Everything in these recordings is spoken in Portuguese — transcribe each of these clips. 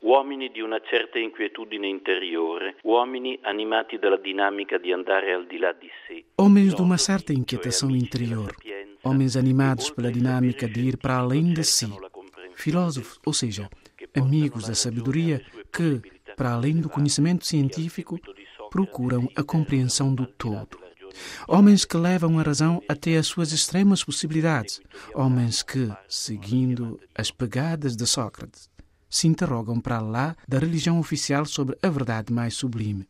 uomini di una certa inquietudine interiore, uomini animati dalla dinamica di andare al di là di sé. Homens de uma certa inquietação interior, homens animados pela dinâmica de ir para além de si, filósofos, ou seja, amigos da sabedoria que, para além do conhecimento científico, procuram a compreensão do todo. Homens que levam a razão até as suas extremas possibilidades. Homens que, seguindo as pegadas de Sócrates, se interrogam para lá da religião oficial sobre a verdade mais sublime.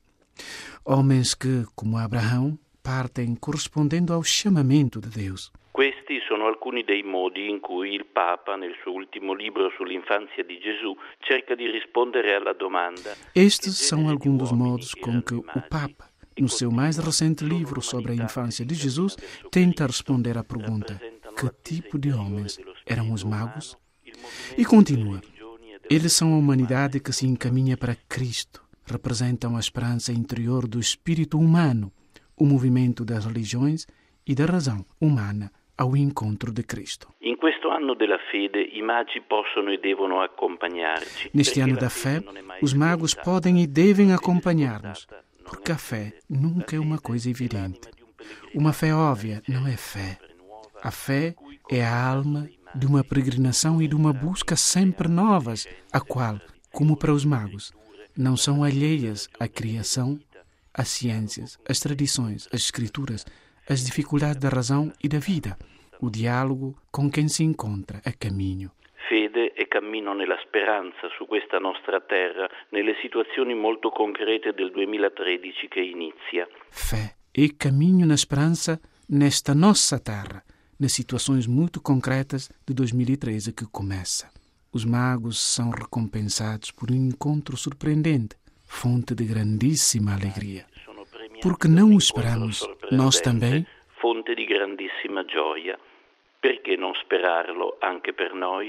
Homens que, como Abraão, partem corrispondendo ao chamamento de Deus. Questi sono alcuni dei modi in cui il Papa, nel suo ultimo libro sull'infanzia di Gesù, cerca di rispondere alla domanda. Estes são alguns dos modos com que o Papa, no seu mais recente livro sobre a infância de Jesus, tenta responder à pergunta: que tipo de homens eram os magos? E continua: eles são a humanidade que se encaminha para Cristo, representam a esperança interior do espírito humano, o movimento das religiões e da razão humana ao encontro de Cristo. In questo anno della fede i magi possono e devono accompagnarci. Neste ano da fé, os magos podem e devem acompanhar-nos, porque a fé nunca é uma coisa evidente. Uma fé óbvia não é fé. A fé é a alma de uma peregrinação e de uma busca sempre novas, a qual, como para os magos, não são alheias à criação, às ciências, às tradições, às escrituras, às dificuldades da razão e da vida, o diálogo com quem se encontra a caminho. Fede e cammino nella speranza su questa nostra terra, nelle situazioni molto concrete del 2013 che inizia. Fé e caminho na esperança nesta nossa terra, nas situações muito concretas de 2013 que começa. Os magos são recompensados por um encontro surpreendente, fonte de grandíssima alegria. Porque não o esperamos, nós também? Fonte di grandissima gioia. Perché non sperarlo anche per noi?